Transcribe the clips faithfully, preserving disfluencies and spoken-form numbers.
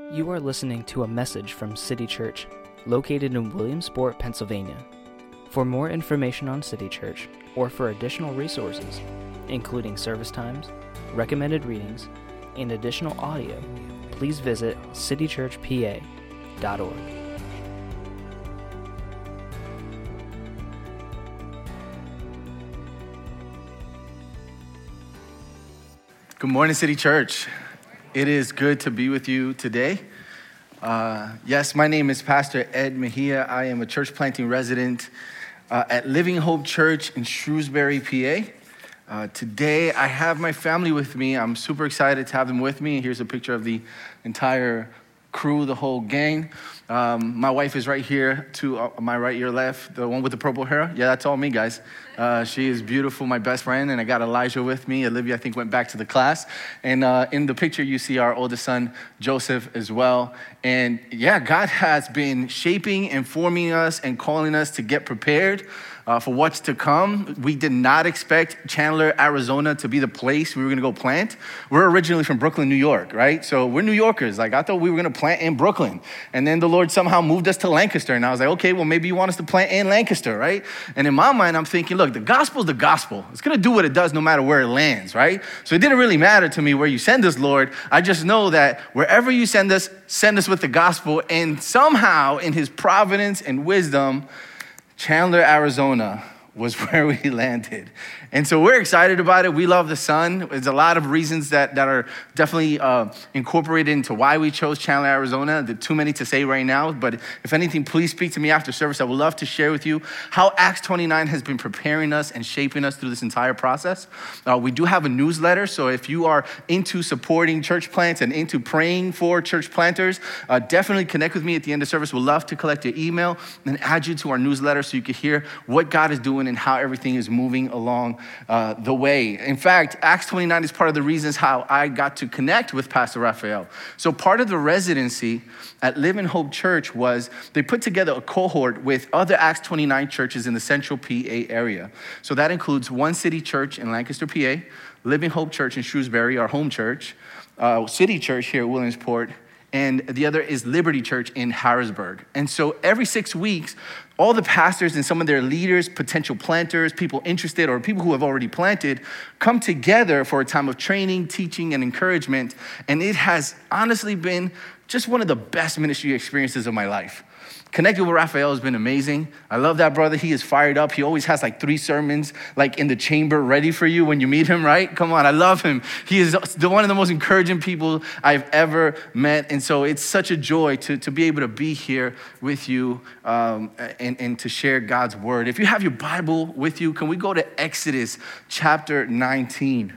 You are listening to a message from City Church, located in Williamsport, Pennsylvania. For more information on City Church, or for additional resources, including service times, recommended readings, and additional audio, please visit city church p a dot org. Good morning, City Church. It is good to be with you today. Uh, yes, my name is Pastor Ed Mejia. I am a church planting resident uh, at Living Hope Church in Shrewsbury, P A. Uh, today, I have my family with me. I'm super excited to have them with me. Here's a picture of the entire crew, the whole gang. Um, my wife is right here to uh, my right, your left, the one with the purple hair. Yeah, that's all me, guys. Uh, she is beautiful, my best friend, and I got Elijah with me. Olivia, I think, went back to the class. And uh, in the picture, you see our oldest son, Joseph, as well. And yeah, God has been shaping and forming us and calling us to get prepared Uh, for what's to come. We did not expect Chandler, Arizona to be the place we were gonna go plant. We're originally from Brooklyn, New York, right? So we're New Yorkers. Like, I thought we were gonna plant in Brooklyn. And then the Lord somehow moved us to Lancaster. And I was like, okay, well, maybe you want us to plant in Lancaster, right? And in my mind, I'm thinking, look, the gospel's the gospel. It's gonna do what it does no matter where it lands, right? So it didn't really matter to me where you send us, Lord. I just know that wherever you send us, send us with the gospel. And somehow, in his providence and wisdom, Chandler, Arizona was where we landed. And so we're excited about it. We love the sun. There's a lot of reasons that, that are definitely uh, incorporated into why we chose Chandler, Arizona. There are too many to say right now, but if anything, please speak to me after service. I would love to share with you how Acts twenty-nine has been preparing us and shaping us through this entire process. Uh, we do have a newsletter, so if you are into supporting church plants and into praying for church planters, uh, definitely connect with me at the end of service. We'd love to collect your email and add you to our newsletter so you can hear what God is doing and how everything is moving along uh, the way. In fact, Acts twenty-nine is part of the reasons how I got to connect with Pastor Raphael. So part of the residency at Living Hope Church was they put together a cohort with other Acts twenty-nine churches in the central P A area. So that includes One City Church in Lancaster, P A, Living Hope Church in Shrewsbury, our home church, uh, City Church here at Williamsport, and the other is Liberty Church in Harrisburg. And so every six weeks, all the pastors and some of their leaders, potential planters, people interested, or people who have already planted, come together for a time of training, teaching, and encouragement. And it has honestly been just one of the best ministry experiences of my life. Connecting with Raphael has been amazing. I love that brother. He is fired up. He always has like three sermons like in the chamber ready for you when you meet him, right? Come on, I love him. He is the, one of the most encouraging people I've ever met. And so it's such a joy to, to be able to be here with you um, and, and to share God's word. If you have your Bible with you, can we go to Exodus chapter nineteen?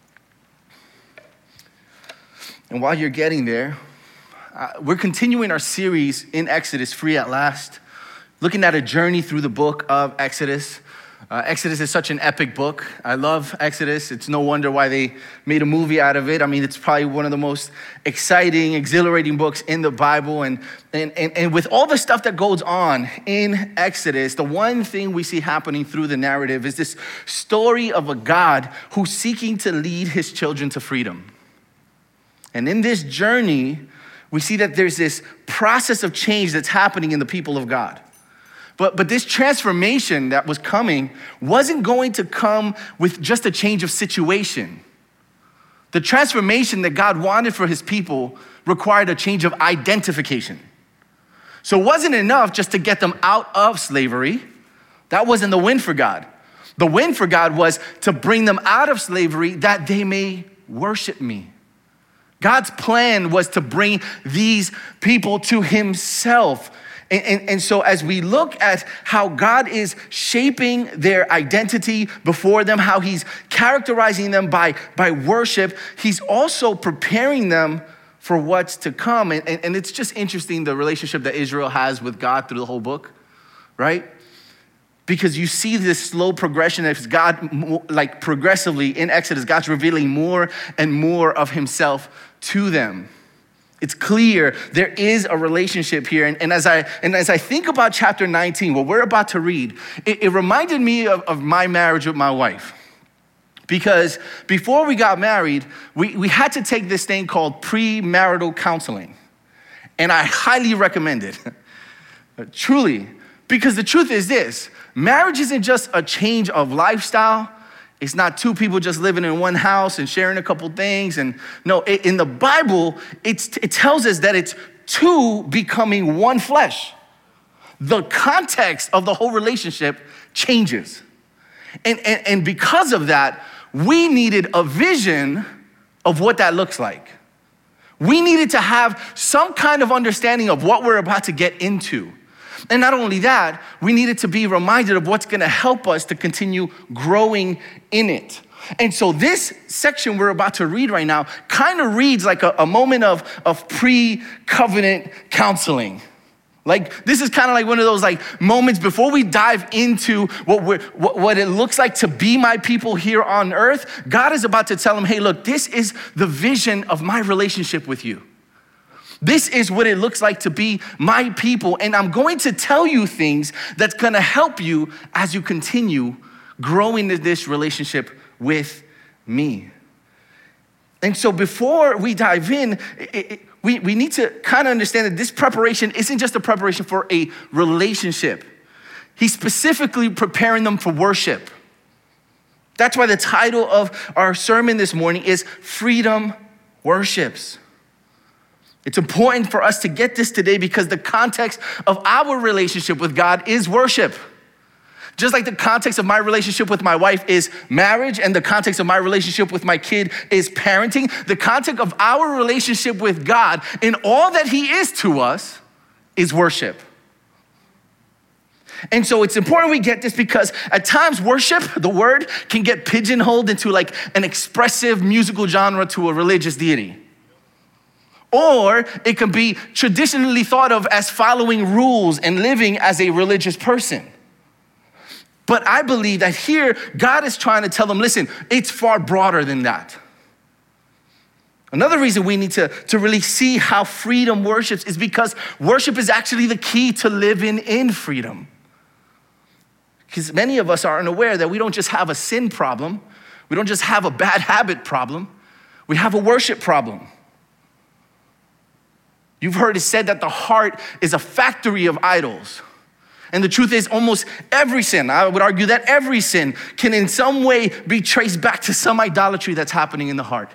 And while you're getting there, Uh, we're continuing our series in Exodus, Free at Last, looking at a journey through the book of Exodus. Uh, Exodus is such an epic book. I love Exodus. It's no wonder why they made a movie out of it. I mean, it's probably one of the most exciting, exhilarating books in the Bible. And, and, and, and with all the stuff that goes on in Exodus, the one thing we see happening through the narrative is this story of a God who's seeking to lead his children to freedom. And in this journey, we see that there's this process of change that's happening in the people of God. But, but this transformation that was coming wasn't going to come with just a change of situation. The transformation that God wanted for his people required a change of identification. So it wasn't enough just to get them out of slavery. That wasn't the win for God. The win for God was to bring them out of slavery that they may worship me. God's plan was to bring these people to himself. And, and, and so as we look at how God is shaping their identity before them, how he's characterizing them by, by worship, he's also preparing them for what's to come. And, and, and it's just interesting, the relationship that Israel has with God through the whole book, right? Because you see this slow progression as God, like progressively in Exodus, God's revealing more and more of himself to them. It's clear there is a relationship here. And, and as I and as I think about chapter nineteen, what we're about to read, it, it reminded me of, of my marriage with my wife. Because before we got married, we, we had to take this thing called premarital counseling. And I highly recommend it, truly, because the truth is this: marriage isn't just a change of lifestyle. It's not two people just living in one house and sharing a couple things. And no, it, in the Bible, it's, it tells us that it's two becoming one flesh. The context of the whole relationship changes. And, and, and because of that, we needed a vision of what that looks like. We needed to have some kind of understanding of what we're about to get into. And not only that, we needed to be reminded of what's gonna help us to continue growing in it. And so this section we're about to read right now kind of reads like a, a moment of, of pre-covenant counseling. Like, this is kind of like one of those like moments before we dive into what, we're, what, what it looks like to be my people here on earth. God is about to tell them, hey, look, this is the vision of my relationship with you. This is what it looks like to be my people. And I'm going to tell you things that's gonna help you as you continue growing in this relationship with me. And so before we dive in, it, it, we, we need to kind of understand that this preparation isn't just a preparation for a relationship. He's specifically preparing them for worship. That's why the title of our sermon this morning is Freedom Worships. It's important for us to get this today because the context of our relationship with God is worship. Just like the context of my relationship with my wife is marriage and the context of my relationship with my kid is parenting, the context of our relationship with God in all that he is to us is worship. And so it's important we get this because at times worship, the word, can get pigeonholed into like an expressive musical genre to a religious deity. Or it can be traditionally thought of as following rules and living as a religious person. But I believe that here, God is trying to tell them, listen, it's far broader than that. Another reason we need to, to really see how freedom worships is because worship is actually the key to living in freedom. Because many of us are unaware that we don't just have a sin problem. We don't just have a bad habit problem. We have a worship problem. You've heard it said that the heart is a factory of idols. And the truth is almost every sin, I would argue that every sin can in some way be traced back to some idolatry that's happening in the heart.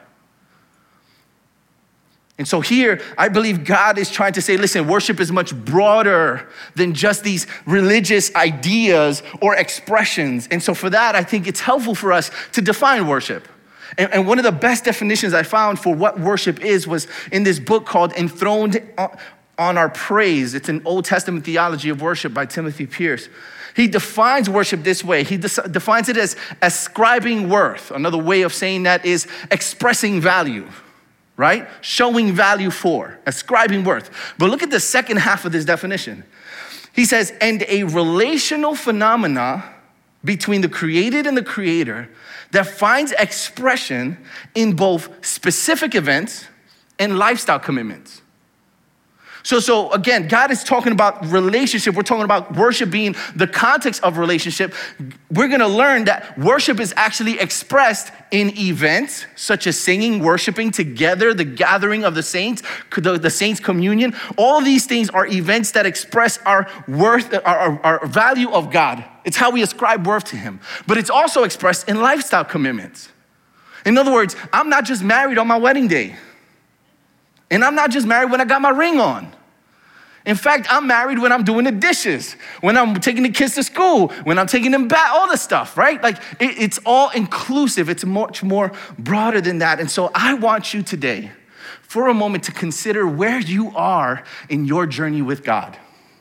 And so here, I believe God is trying to say, listen, worship is much broader than just these religious ideas or expressions. And so for that, I think it's helpful for us to define worship. And, and one of the best definitions I found for what worship is was in this book called Enthroned on Our Praise. It's an Old Testament theology of worship by Timothy Pierce. He defines worship this way. He de- defines it as ascribing worth. Another way of saying that is expressing value, right? Showing value for, ascribing worth. But look at the second half of this definition. He says, and a relational phenomena between the created and the creator that finds expression in both specific events and lifestyle commitments. So, so again, God is talking about relationship. We're talking about worship being the context of relationship. We're gonna learn that worship is actually expressed in events such as singing, worshiping together, the gathering of the saints, the, the saints' communion. All these things are events that express our worth, our, our, our value of God. It's how we ascribe worth to him. But it's also expressed in lifestyle commitments. In other words, I'm not just married on my wedding day. And I'm not just married when I got my ring on. In fact, I'm married when I'm doing the dishes, when I'm taking the kids to school, when I'm taking them back, all the stuff, right? Like it, it's all inclusive. It's much more broader than that. And so I want you today, for a moment, to consider where you are in your journey with God.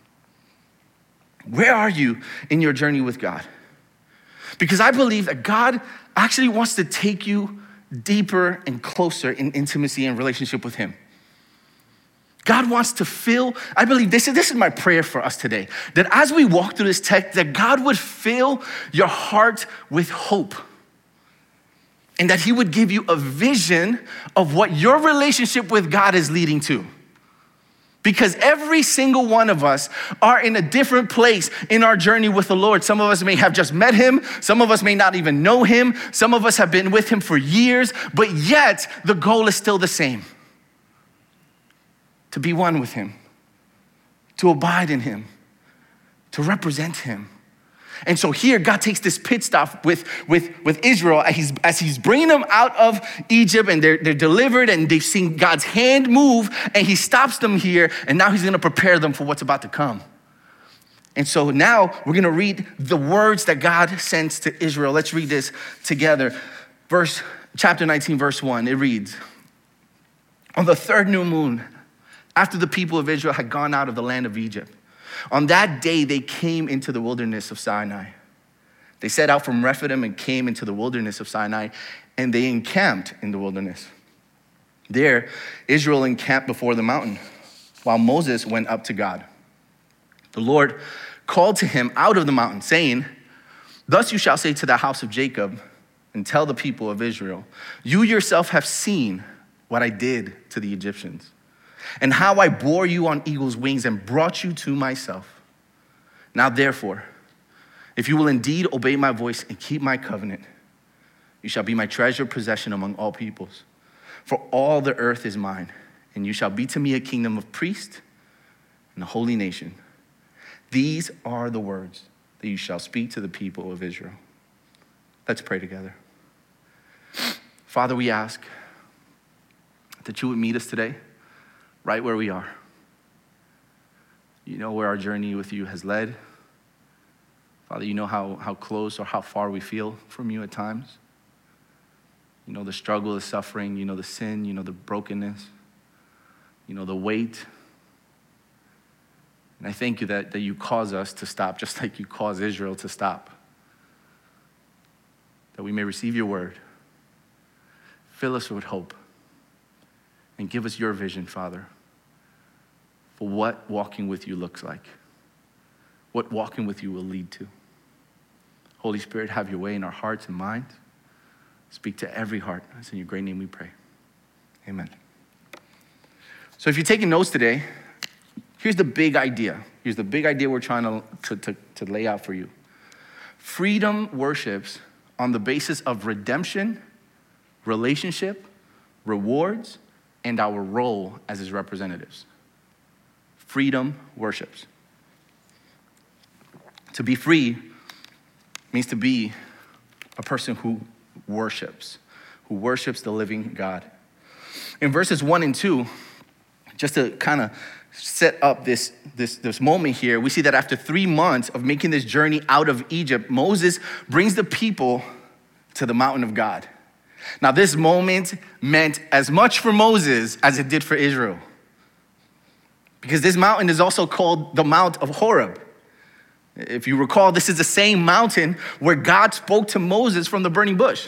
Where are you in your journey with God? Because I believe that God actually wants to take you deeper and closer in intimacy and relationship with him. God wants to fill, I believe this is, this is my prayer for us today, that as we walk through this text, that God would fill your heart with hope and that he would give you a vision of what your relationship with God is leading to. Because every single one of us are in a different place in our journey with the Lord. Some of us may have just met him. Some of us may not even know him. Some of us have been with him for years, but yet the goal is still the same. to be one with him, to abide in him, to represent him. And so here, God takes this pit stop with, with, with Israel as he's, as he's bringing them out of Egypt, and they're, they're delivered, and they've seen God's hand move, and he stops them here, and now he's gonna prepare them for what's about to come. And so now we're gonna read the words that God sends to Israel. Let's read this together. Verse, chapter nineteen, verse one, it reads, on the third new moon, after the people of Israel had gone out of the land of Egypt, on that day, they came into the wilderness of Sinai. They set out from Rephidim and came into the wilderness of Sinai, and they encamped in the wilderness. There, Israel encamped before the mountain, while Moses went up to God. The Lord called to him out of the mountain, saying, thus you shall say to the house of Jacob, and tell the people of Israel, you yourself have seen what I did to the Egyptians, and how I bore you on eagle's wings and brought you to myself. Now therefore, if you will indeed obey my voice and keep my covenant, you shall be my treasured possession among all peoples. For all the earth is mine, and you shall be to me a kingdom of priests and a holy nation. These are the words that you shall speak to the people of Israel. Let's pray together. Father, we ask that you would meet us today right where we are. You know where our journey with you has led. Father, you know how, how close or how far we feel from you at times. You know the struggle, the suffering, you know the sin, you know the brokenness, you know the weight. And I thank you that, that you cause us to stop, just like you caused Israel to stop. That we may receive your word. Fill us with hope. And give us your vision, Father, for what walking with you looks like, what walking with you will lead to. Holy Spirit, have your way in our hearts and minds. Speak to every heart. It's in your great name we pray. Amen. So if you're taking notes today, here's the big idea. Here's the big idea we're trying to, to, to, to lay out for you. Freedom worships on the basis of redemption, relationship, rewards, and our role as his representatives. Freedom worships. To be free means to be a person who worships, who worships the living God. In verses one and two, just to kind of set up this, this, this moment here, we see that after three months of making this journey out of Egypt, Moses brings the people to the mountain of God. Now, this moment meant as much for Moses as it did for Israel, because this mountain is also called the Mount of Horeb. If you recall, this is the same mountain where God spoke to Moses from the burning bush.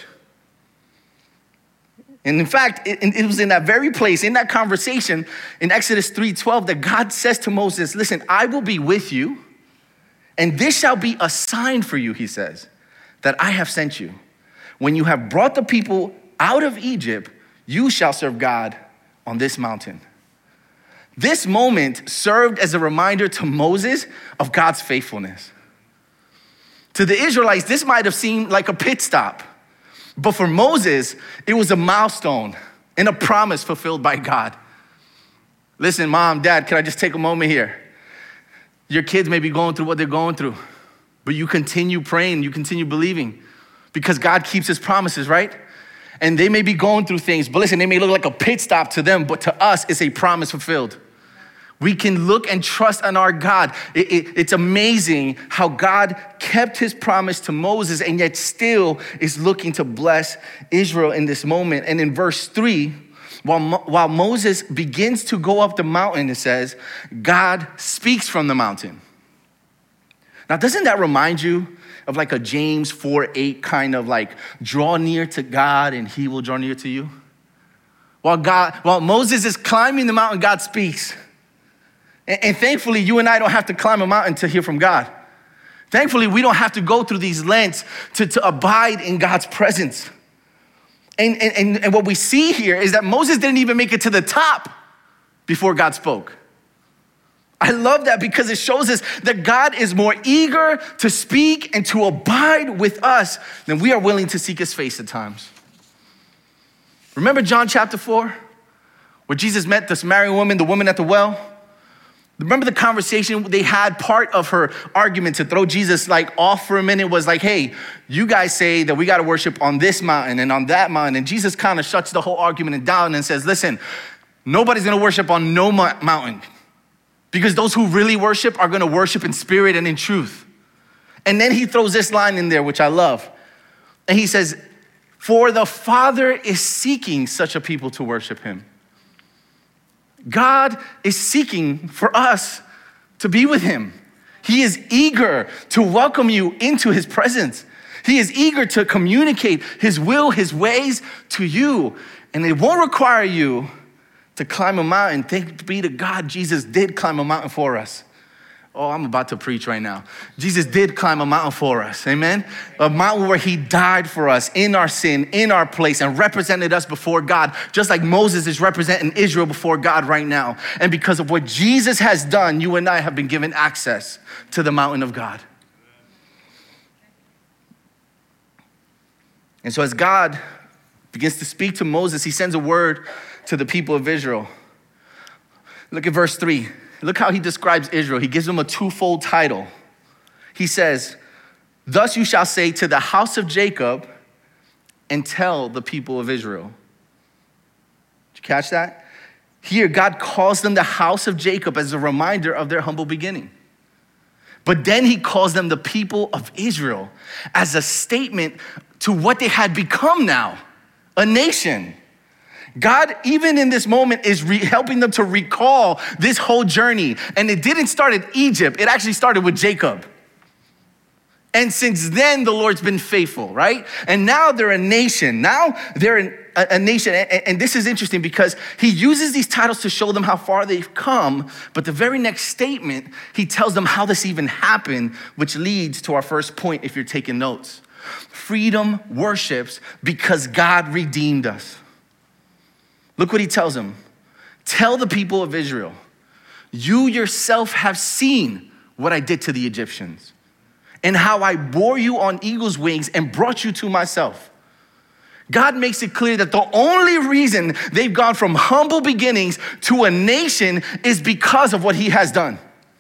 And in fact, it, it was in that very place, in that conversation in Exodus three twelve, that God says to Moses, listen, I will be with you, and this shall be a sign for you, he says, that I have sent you. When you have brought the people out of Egypt, you shall serve God on this mountain. This moment served as a reminder to Moses of God's faithfulness. To the Israelites, this might have seemed like a pit stop, but for Moses, it was a milestone and a promise fulfilled by God. Listen, mom, dad, can I just take a moment here? Your kids may be going through what they're going through, but you continue praying, you continue believing, because God keeps his promises, right? And they may be going through things, but listen, they may look like a pit stop to them, but to us, it's a promise fulfilled. We can look and trust on our God. It, it, it's amazing how God kept his promise to Moses and yet still is looking to bless Israel in this moment. And in verse three, while, Mo, while Moses begins to go up the mountain, it says, God speaks from the mountain. Now, doesn't that remind you of like a James four eight kind of like, draw near to God and he will draw near to you? While God, while Moses is climbing the mountain, God speaks. And, and thankfully, you and I don't have to climb a mountain to hear from God. Thankfully, we don't have to go through these lengths to, to abide in God's presence. And, and, and what we see here is that Moses didn't even make it to the top before God spoke. I love that because it shows us that God is more eager to speak and to abide with us than we are willing to seek his face at times. Remember John chapter four, where Jesus met the Samaritan woman, the woman at the well. Remember the conversation they had? Part of her argument to throw Jesus like off for a minute was like, hey, you guys say that we got to worship on this mountain and on that mountain. And Jesus kind of shuts the whole argument down and says, listen, nobody's going to worship on no mountain, because those who really worship are going to worship in spirit and in truth. And then he throws this line in there, which I love. And he says, for the Father is seeking such a people to worship him. God is seeking for us to be with him. He is eager to welcome you into his presence. He is eager to communicate his will, his ways to you. And it won't require you to climb a mountain. Thanks be to God, Jesus did climb a mountain for us. Oh, I'm about to preach right now. Jesus did climb a mountain for us, amen? A mountain where he died for us in our sin, in our place, and represented us before God, just like Moses is representing Israel before God right now. And because of what Jesus has done, you and I have been given access to the mountain of God. And so as God begins to speak to Moses, he sends a word to the people of Israel. Look at verse three. Look how he describes Israel. He gives them a twofold title. He says, thus you shall say to the house of Jacob and tell the people of Israel. Did you catch that? Here, God calls them the house of Jacob as a reminder of their humble beginning. But then he calls them the people of Israel as a statement to what they had become now, a nation. God, even in this moment, is re- helping them to recall this whole journey. And it didn't start in Egypt. It actually started with Jacob. And since then, the Lord's been faithful, right? And now they're a nation. Now they're an, a, a nation. And, and this is interesting because he uses these titles to show them how far they've come. But the very next statement, he tells them how this even happened, which leads to our first point if you're taking notes. Freedom worships because God redeemed us. Look what he tells them. Tell the people of Israel, you yourself have seen what I did to the Egyptians and how I bore you on eagle's wings and brought you to myself. God makes it clear that the only reason they've gone from humble beginnings to a nation is because of what he has done.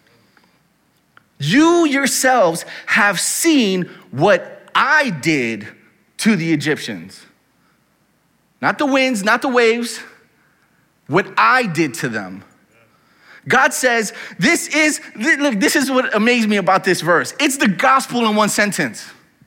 You yourselves have seen what I did to the Egyptians. Not the winds, not the waves, what I did to them. God says, this is, look, this is what amazed me about this verse. It's the gospel in one sentence.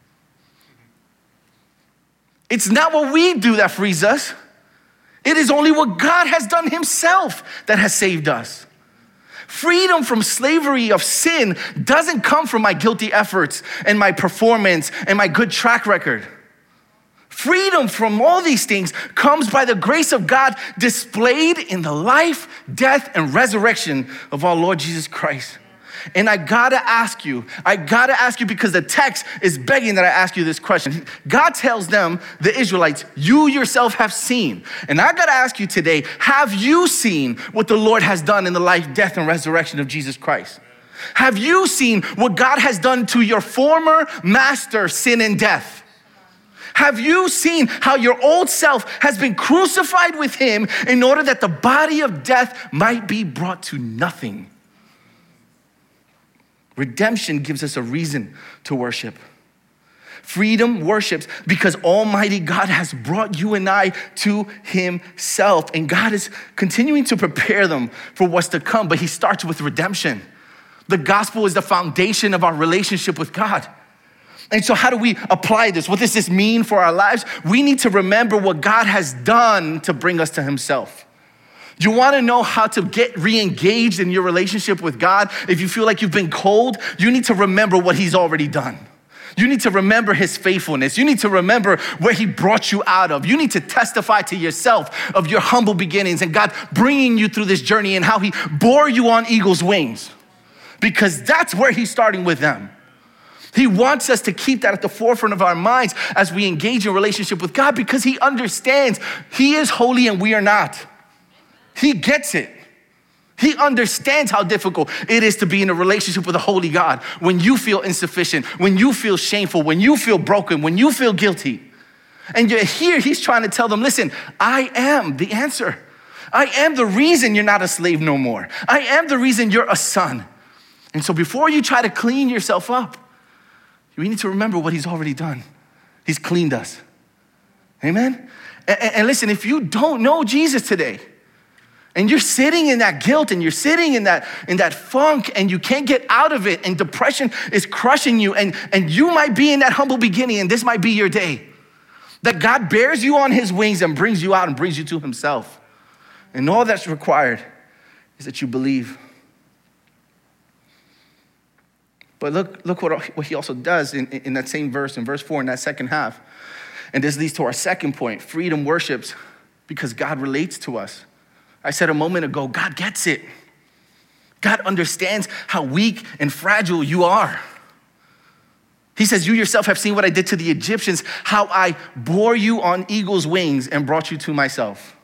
It's not what we do that frees us. It is only what God has done himself that has saved us. Freedom from slavery of sin doesn't come from my guilty efforts and my performance and my good track record. Freedom from all these things comes by the grace of God displayed in the life, death, and resurrection of our Lord Jesus Christ. And I gotta ask you, I gotta ask you because the text is begging that I ask you this question. God tells them, the Israelites, you yourself have seen. And I gotta ask you today, have you seen what the Lord has done in the life, death, and resurrection of Jesus Christ? Have you seen what God has done to your former master, sin and death? Have you seen how your old self has been crucified with him in order that the body of death might be brought to nothing? Redemption gives us a reason to worship. Freedom worships because Almighty God has brought you and I to himself. And God is continuing to prepare them for what's to come, but he starts with redemption. The gospel is the foundation of our relationship with God. And so how do we apply this? What does this mean for our lives? We need to remember what God has done to bring us to himself. You want to know how to get re-engaged in your relationship with God? If you feel like you've been cold, you need to remember what he's already done. You need to remember his faithfulness. You need to remember where he brought you out of. You need to testify to yourself of your humble beginnings and God bringing you through this journey and how he bore you on eagle's wings. Because that's where he's starting with them. He wants us to keep that at the forefront of our minds as we engage in relationship with God because he understands he is holy and we are not. He gets it. He understands how difficult it is to be in a relationship with a holy God when you feel insufficient, when you feel shameful, when you feel broken, when you feel guilty. And yet here he's trying to tell them, listen, I am the answer. I am the reason you're not a slave no more. I am the reason you're a son. And so before you try to clean yourself up, we need to remember what he's already done. He's cleaned us. Amen? And, and listen, if you don't know Jesus today, and you're sitting in that guilt and you're sitting in that, in that funk and you can't get out of it and depression is crushing you and, and you might be in that humble beginning and this might be your day. That God bears you on his wings and brings you out and brings you to himself. And all that's required is that you believe. But look, look what, what he also does in, in that same verse, in verse four, in that second half. And this leads to our second point. Freedom worships because God relates to us. I said a moment ago, God gets it. God understands how weak and fragile you are. He says, you yourself have seen what I did to the Egyptians, how I bore you on eagle's wings and brought you to myself.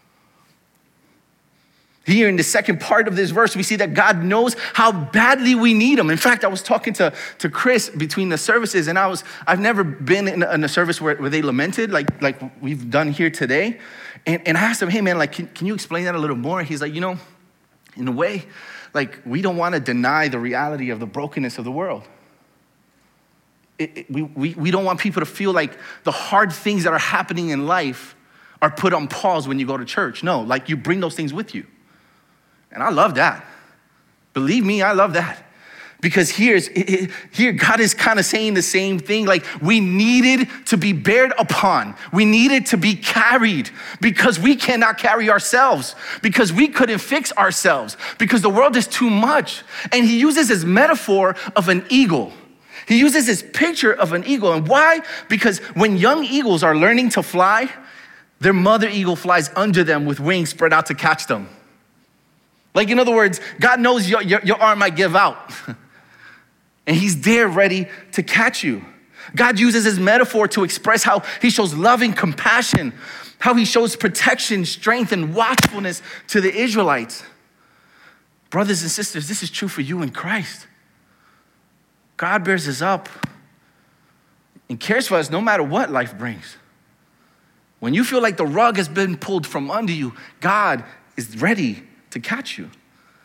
Here in the second part of this verse, we see that God knows how badly we need him. In fact, I was talking to, to Chris between the services, and I was, I've never been in a, in a service where, where they lamented like, like we've done here today. And, and I asked him, hey man, like, can, can you explain that a little more? He's like, you know, in a way, like we don't want to deny the reality of the brokenness of the world. It, it, we, we, we don't want people to feel like the hard things that are happening in life are put on pause when you go to church. No, like you bring those things with you. And I love that. Believe me, I love that. Because here's, here God is kind of saying the same thing. Like we needed to be bared upon. We needed to be carried because we cannot carry ourselves. Because we couldn't fix ourselves. Because the world is too much. And he uses this metaphor of an eagle. He uses this picture of an eagle. And why? Because when young eagles are learning to fly, their mother eagle flies under them with wings spread out to catch them. Like in other words, God knows your, your, your arm might give out. And he's there ready to catch you. God uses his metaphor to express how he shows loving compassion, how he shows protection, strength, and watchfulness to the Israelites. Brothers and sisters, this is true for you in Christ. God bears us up and cares for us no matter what life brings. When you feel like the rug has been pulled from under you, God is ready to catch you.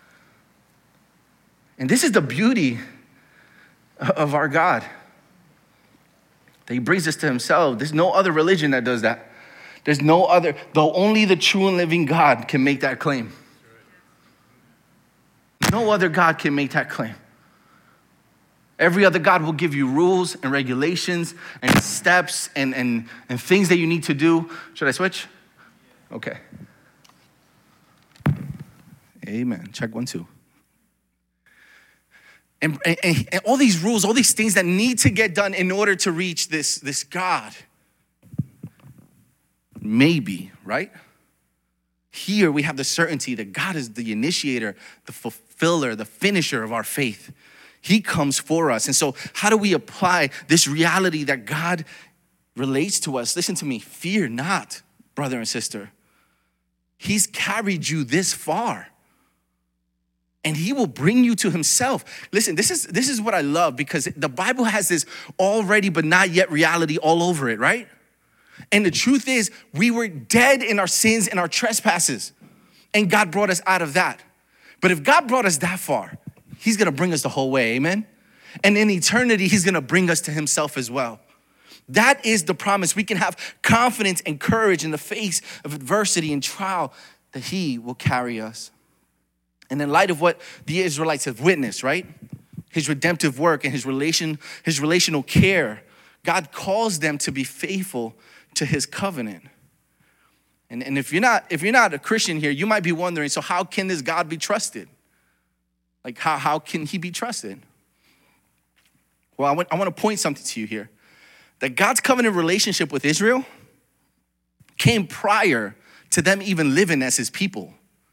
And this is the beauty of our God, that he brings us to himself. There's no other religion that does that. There's no other, though only the true and living God can make that claim. No other God can make that claim. Every other God will give you rules and regulations and steps and, and, and things that you need to do. Should I switch? Okay. Amen. Check one, two. And, and, and all these rules, all these things that need to get done in order to reach this, this God. Maybe, right? Here we have the certainty that God is the initiator, the fulfiller, the finisher of our faith. He comes for us. And so how do we apply this reality that God relates to us? Listen to me. Fear not, brother and sister. He's carried you this far. And he will bring you to himself. Listen, this is, this is what I love because the Bible has this already but not yet reality all over it, right? And the truth is we were dead in our sins and our trespasses. And God brought us out of that. But if God brought us that far, he's going to bring us the whole way, amen? And in eternity, he's going to bring us to himself as well. That is the promise. We can have confidence and courage in the face of adversity and trial that he will carry us. And in light of what the Israelites have witnessed, right? His redemptive work and his relation, his relational care, God calls them to be faithful to his covenant. And, and if you're not, if you're not a Christian here, you might be wondering, so how can this God be trusted? Like how, how can he be trusted? Well, I want, I want to point something to you here. That God's covenant relationship with Israel came prior to them even living as his people.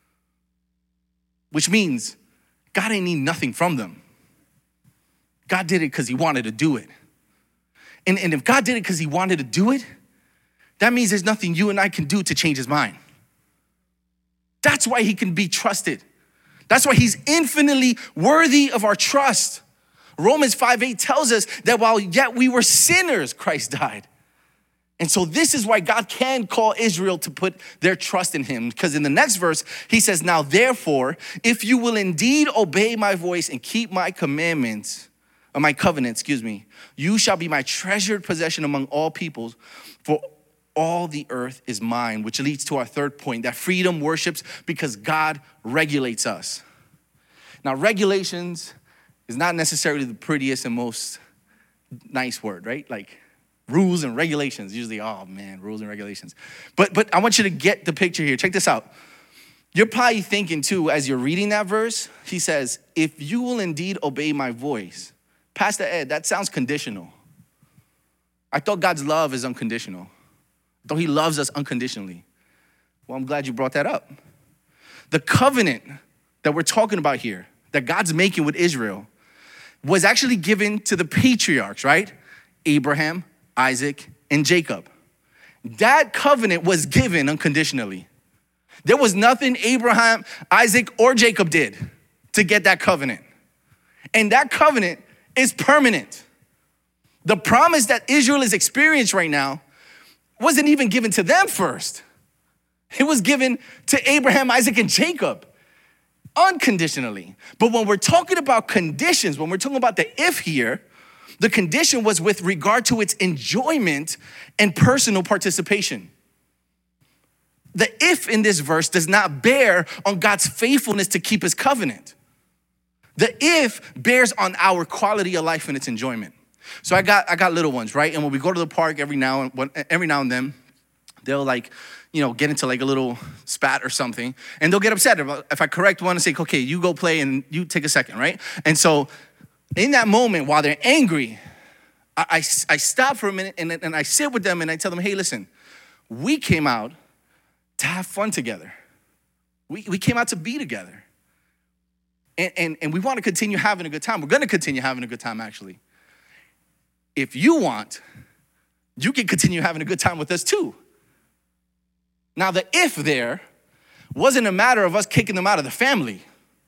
Which means God ain't need nothing from them. God did it because he wanted to do it. And, and if God did it because he wanted to do it, that means there's nothing you and I can do to change his mind. That's why he can be trusted. That's why he's infinitely worthy of our trust. Romans five eight tells us that while yet we were sinners, Christ died. And so this is why God can call Israel to put their trust in him. Because in the next verse, he says, now therefore, if you will indeed obey my voice and keep my commandments, or my covenant, excuse me, you shall be my treasured possession among all peoples, for all the earth is mine, which leads to our third point, that freedom worships because God regulates us. Now, regulations is not necessarily the prettiest and most nice word, right? Like, rules and regulations, usually, oh man, rules and regulations. But but I want you to get the picture here. Check this out. You're probably thinking too, as you're reading that verse, he says, if you will indeed obey my voice. Pastor Ed, that sounds conditional. I thought God's love is unconditional. I thought he loves us unconditionally. Well, I'm glad you brought that up. The covenant that we're talking about here, that God's making with Israel, was actually given to the patriarchs, right? Abraham, Isaac, and Jacob. That covenant was given unconditionally. There was nothing Abraham, Isaac, or Jacob did to get that covenant. And that covenant is permanent. The promise that Israel is experiencing right now wasn't even given to them first. It was given to Abraham, Isaac, and Jacob unconditionally. But when we're talking about conditions, when we're talking about the if here, the condition was with regard to its enjoyment and personal participation. The if in this verse does not bear on God's faithfulness to keep his covenant. The if bears on our quality of life and its enjoyment. So I got I got little ones, right? And when we go to the park every now and every now and then, they'll like, you know, get into like a little spat or something, and they'll get upset if I correct one and say, okay, you go play and you take a second, right? And so in that moment, while they're angry, I, I, I stop for a minute and, and I sit with them and I tell them, hey, listen, we came out to have fun together. We, we came out to be together. And, and, and we want to continue having a good time. We're going to continue having a good time, actually. If you want, you can continue having a good time with us, too. Now, the if there wasn't a matter of us kicking them out of the family.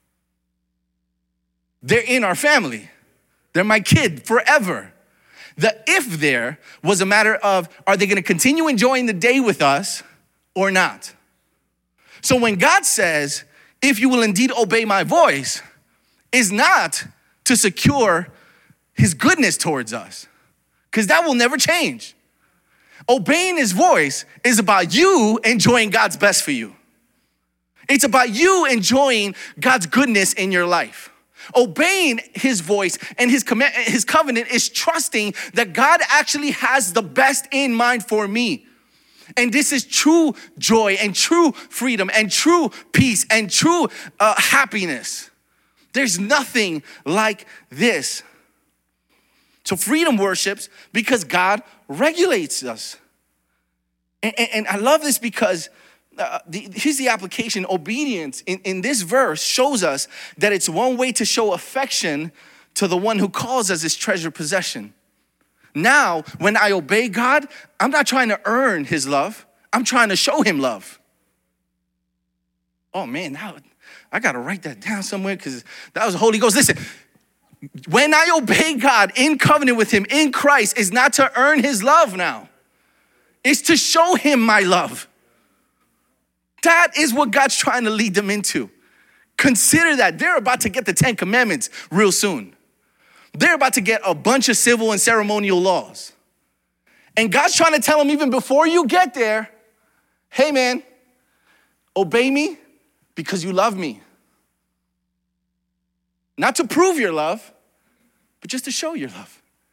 They're in our family. They're my kid forever. The if there was a matter of, are they going to continue enjoying the day with us or not? So when God says, if you will indeed obey my voice, is not to secure his goodness towards us, because that will never change. Obeying his voice is about you enjoying God's best for you. It's about you enjoying God's goodness in your life. Obeying his voice and his command, his covenant is trusting that God actually has the best in mind for me. And this is true joy and true freedom and true peace and true uh, happiness. There's nothing like this. So freedom worships because God regulates us. And, and, and I love this because Uh, the, here's the application. Obedience in, in this verse shows us that it's one way to show affection to the one who calls us his treasured possession. Now, when I obey God, I'm not trying to earn his love. I'm trying to show him love. Oh man, now I got to write that down somewhere because that was the Holy Ghost. Listen, when I obey God in covenant with him in Christ, is not to earn his love now. It's to show him my love. That is what God's trying to lead them into. Consider that. They're about to get the Ten Commandments real soon. They're about to get a bunch of civil and ceremonial laws. And God's trying to tell them even before you get there, hey man, obey me because you love me. Not to prove your love, but just to show your love.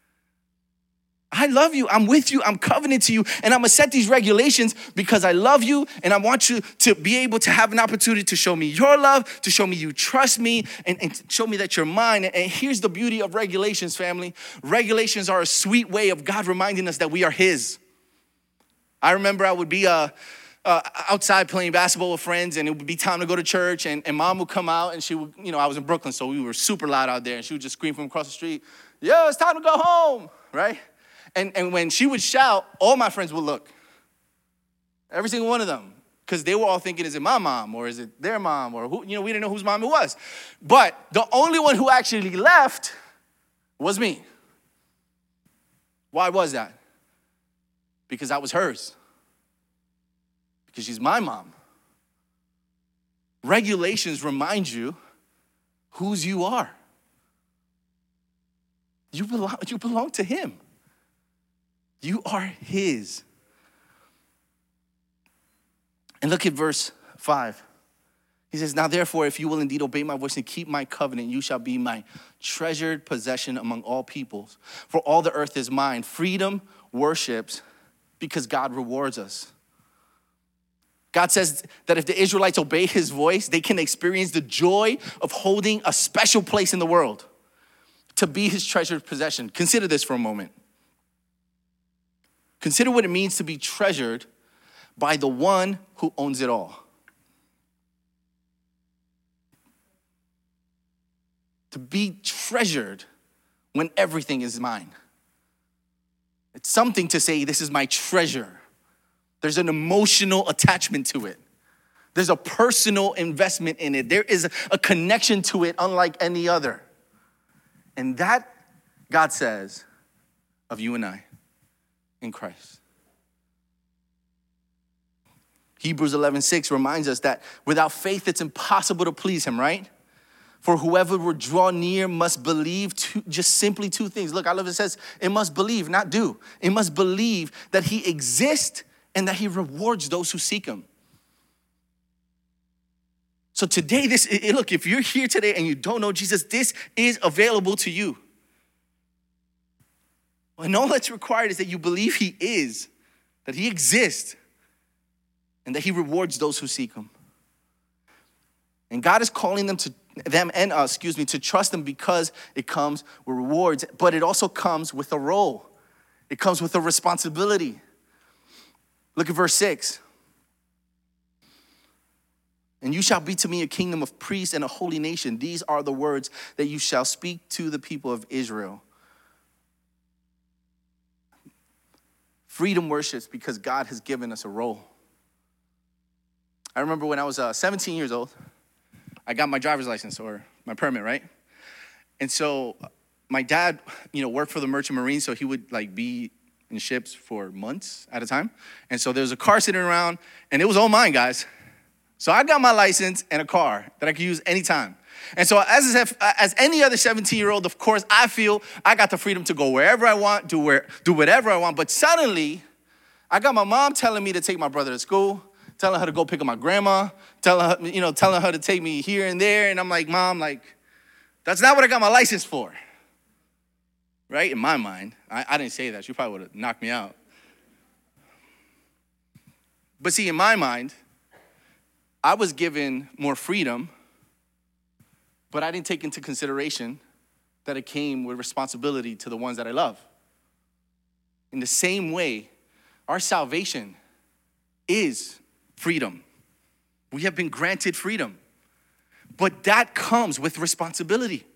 I love you, I'm with you, I'm covenant to you, and I'm gonna set these regulations because I love you and I want you to be able to have an opportunity to show me your love, to show me you trust me, and, and show me that you're mine. And here's the beauty of regulations, family. Regulations are a sweet way of God reminding us that we are his. I remember I would be uh, uh, outside playing basketball with friends, and it would be time to go to church, and, and mom would come out, and she would, you know, I was in Brooklyn, so we were super loud out there, and she would just scream from across the street, yo, it's time to go home, right? And, and when she would shout, all my friends would look. Every single one of them. Because they were all thinking, is it my mom or is it their mom? Or who, you know, we didn't know whose mom it was. But the only one who actually left was me. Why was that? because I was hers. Because she's my mom. Regulations remind you whose you are. You belong, you belong to him. You are his. And look at verse five. He says, now therefore, if you will indeed obey my voice and keep my covenant, you shall be my treasured possession among all peoples. For all the earth is mine. Freedom worships because God rewards us. God says that if the Israelites obey his voice, they can experience the joy of holding a special place in the world, to be his treasured possession. Consider this for a moment. Consider what it means to be treasured by the one who owns it all. To be treasured when everything is mine. It's something to say, this is my treasure. There's an emotional attachment to it. There's a personal investment in it. There is a connection to it unlike any other. And that, God says, of you and I in Christ. Hebrews eleven six reminds us that without faith, it's impossible to please him, right? For whoever would draw near must believe two, just simply two things. Look, I love it. It says it must believe, not do. It must believe that he exists and that he rewards those who seek him. So today, this look, if you're here today and you don't know Jesus, this is available to you. And all that's required is that you believe he is, that he exists, and that he rewards those who seek him. And God is calling them to them and us, excuse me, to trust him because it comes with rewards, but it also comes with a role. It comes with a responsibility. Look at verse six. And you shall be to me a kingdom of priests and a holy nation. These are the words that you shall speak to the people of Israel. Freedom worships because God has given us a role. I remember when I was uh, seventeen years old, I got my driver's license or my permit, right? And so my dad, you know, worked for the Merchant Marine, so he would like be in ships for months at a time. And so there was a car sitting around, and it was all mine, guys. So I got my license and a car that I could use anytime. And so as if, as any other seventeen-year-old, of course, I feel I got the freedom to go wherever I want, do where, do whatever I want. But suddenly, I got my mom telling me to take my brother to school, telling her to go pick up my grandma, telling her, you know, telling her to take me here and there. And I'm like, Mom, like, that's not what I got my license for. Right? In my mind. I, I didn't say that. She probably would have knocked me out. But see, in my mind, I was given more freedom, but I didn't take into consideration that it came with responsibility to the ones that I love. In the same way, our salvation is freedom. We have been granted freedom, but that comes with responsibility.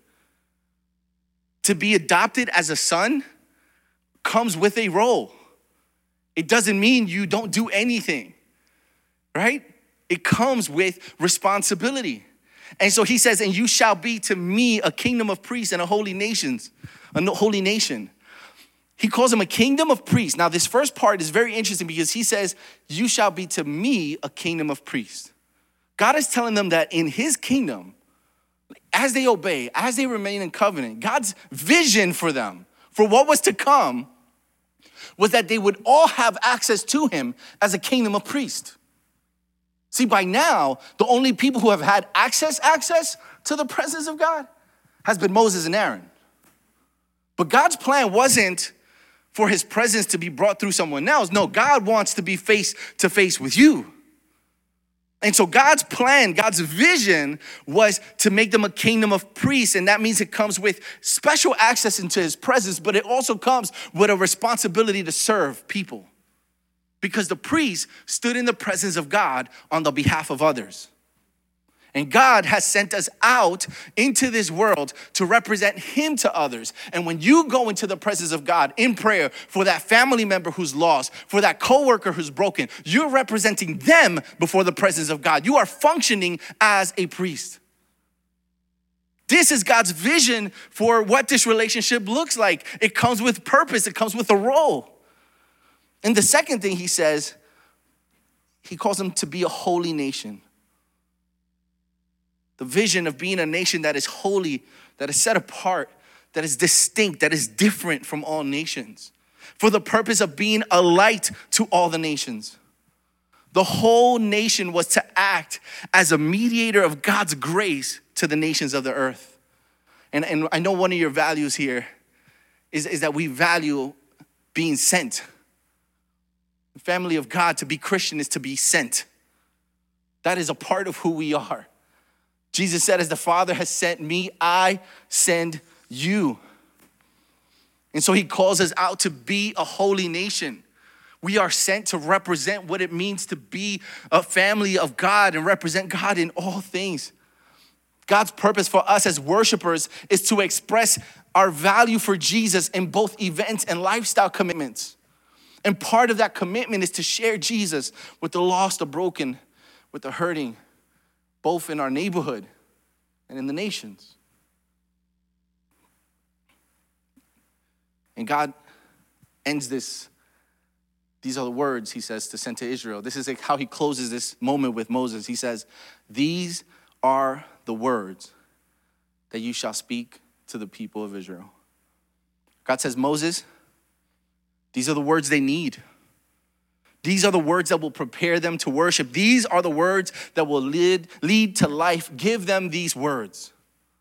To be adopted as a son comes with a role. It doesn't mean you don't do anything, right? It comes with responsibility. And so he says, and you shall be to me a kingdom of priests and a holy nations, a holy nation. He calls them a kingdom of priests. Now, this first part is very interesting because he says, you shall be to me a kingdom of priests. God is telling them that in his kingdom, as they obey, as they remain in covenant, God's vision for them, for what was to come, was that they would all have access to him as a kingdom of priests. See, by now, the only people who have had access, access to the presence of God has been Moses and Aaron. But God's plan wasn't for his presence to be brought through someone else. No, God wants to be face to face with you. And so God's plan, God's vision was to make them a kingdom of priests. And that means it comes with special access into his presence, but it also comes with a responsibility to serve people. Because the priests stood in the presence of God on the behalf of others. And God has sent us out into this world to represent him to others. And when you go into the presence of God in prayer for that family member who's lost, for that coworker who's broken, you're representing them before the presence of God. You are functioning as a priest. This is God's vision for what this relationship looks like. It comes with purpose. It comes with a role. And the second thing he says, he calls them to be a holy nation. The vision of being a nation that is holy, that is set apart, that is distinct, that is different from all nations, for the purpose of being a light to all the nations. The whole nation was to act as a mediator of God's grace to the nations of the earth. And, and I know one of your values here is, is that we value being sent. The family of God, to be Christian is to be sent. That is a part of who we are. Jesus said, as the Father has sent me, I send you. And so he calls us out to be a holy nation. We are sent to represent what it means to be a family of God and represent God in all things. God's purpose for us as worshipers is to express our value for Jesus in both events and lifestyle commitments. And part of that commitment is to share Jesus with the lost, the broken, with the hurting, both in our neighborhood and in the nations. And God ends this. These are the words he says to send to Israel. This is like how he closes this moment with Moses. He says, these are the words that you shall speak to the people of Israel. God says, Moses, these are the words they need. These are the words that will prepare them to worship. These are the words that will lead, lead to life. Give them these words.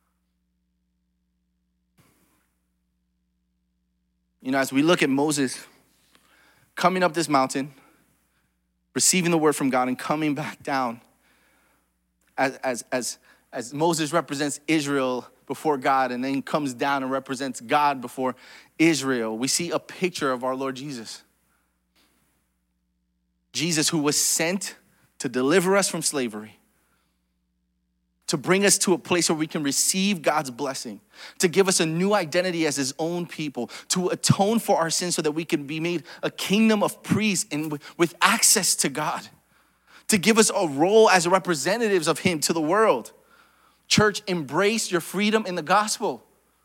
You know, as we look at Moses coming up this mountain, receiving the word from God and coming back down, as, as, as, as Moses represents Israel before God and then comes down and represents God before Israel, we see a picture of our Lord Jesus. Jesus, who was sent to deliver us from slavery, to bring us to a place where we can receive God's blessing, to give us a new identity as his own people, to atone for our sins so that we can be made a kingdom of priests and with access to God, to give us a role as representatives of him to the world. Church, embrace your freedom in the gospel.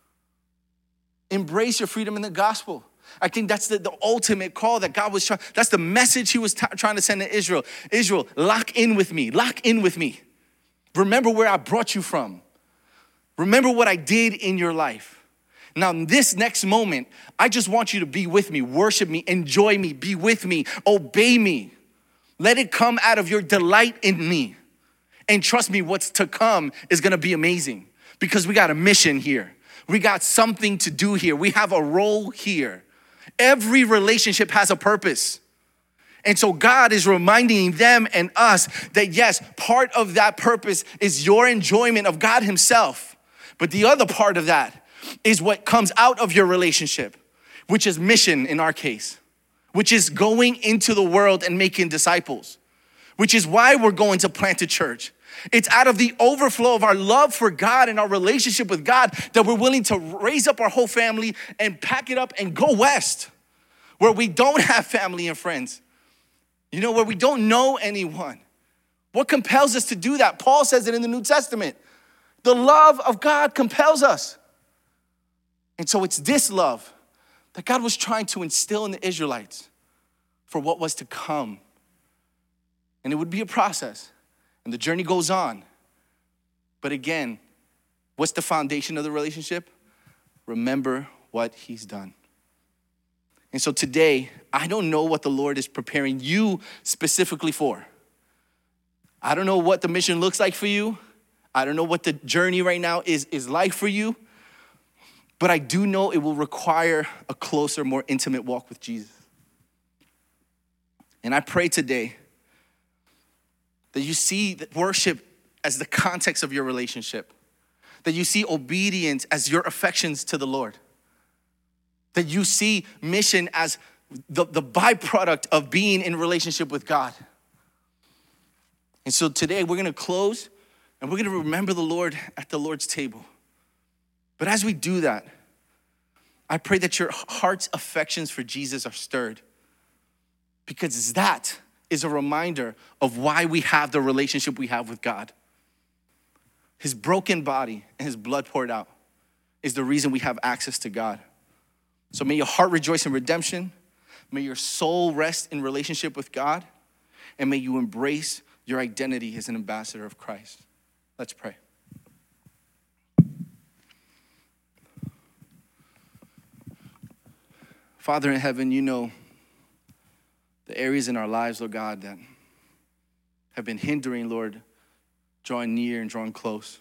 Embrace your freedom in the gospel. I think that's the, the ultimate call that God was trying. That's the message he was t- trying to send to Israel. Israel, lock in with me. Lock in with me. Remember where I brought you from. Remember what I did in your life. Now, in this next moment, I just want you to be with me, worship me, enjoy me, be with me, obey me. Let it come out of your delight in me. And trust me, what's to come is going to be amazing because we got a mission here. We got something to do here. We have a role here. Every relationship has a purpose. And so God is reminding them and us that yes, part of that purpose is your enjoyment of God himself. But the other part of that is what comes out of your relationship, which is mission in our case, which is going into the world and making disciples, which is why we're going to plant a church. It's out of the overflow of our love for God and our relationship with God that we're willing to raise up our whole family and pack it up and go west, where we don't have family and friends. You know, where we don't know anyone. What compels us to do that? Paul says it in the New Testament. The love of God compels us. And so it's this love that God was trying to instill in the Israelites for what was to come. And it would be a process. And the journey goes on. But again, what's the foundation of the relationship? Remember what he's done. And so today, I don't know what the Lord is preparing you specifically for. I don't know what the mission looks like for you. I don't know what the journey right now is, is like for you. But I do know it will require a closer, more intimate walk with Jesus. And I pray today that you see worship as the context of your relationship. That you see obedience as your affections to the Lord. That you see mission as the, the byproduct of being in relationship with God. And so today we're going to close and we're going to remember the Lord at the Lord's table. But as we do that, I pray that your heart's affections for Jesus are stirred. Because that is a reminder of why we have the relationship we have with God. His broken body and his blood poured out is the reason we have access to God. So may your heart rejoice in redemption. May your soul rest in relationship with God, and may you embrace your identity as an ambassador of Christ. Let's pray. Father in heaven, you know the areas in our lives, Lord God, that have been hindering, Lord, drawing near and drawing close.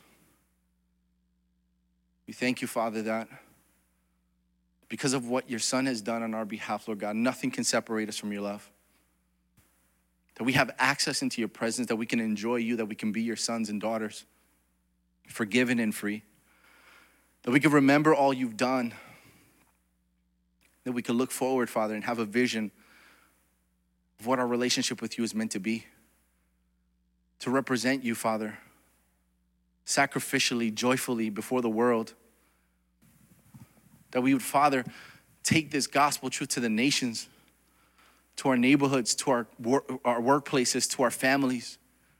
We thank you, Father, that because of what your Son has done on our behalf, Lord God, nothing can separate us from your love. That we have access into your presence, that we can enjoy you, that we can be your sons and daughters, forgiven and free. That we can remember all you've done. That we can look forward, Father, and have a vision of what our relationship with you is meant to be. To represent you, Father, sacrificially, joyfully before the world. That we would, Father, take this gospel truth to the nations, to our neighborhoods, to our, wor- our workplaces, to our families.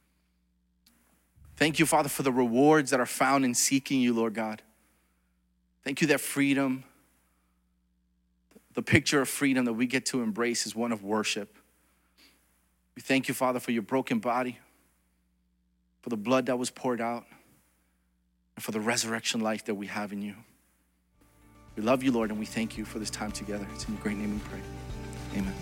Thank you, Father, for the rewards that are found in seeking you, Lord God. Thank you that freedom, the picture of freedom that we get to embrace is one of worship. We thank you, Father, for your broken body, for the blood that was poured out, and for the resurrection life that we have in you. We love you, Lord, and we thank you for this time together. It's in your great name we pray. Amen.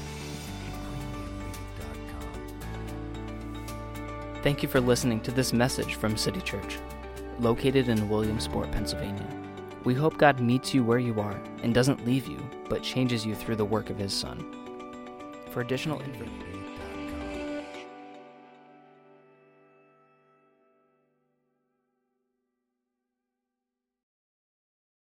Thank you for listening to this message from City Church, located in Williamsport, Pennsylvania. We hope God meets you where you are and doesn't leave you, but changes you through the work of his Son. For additional information,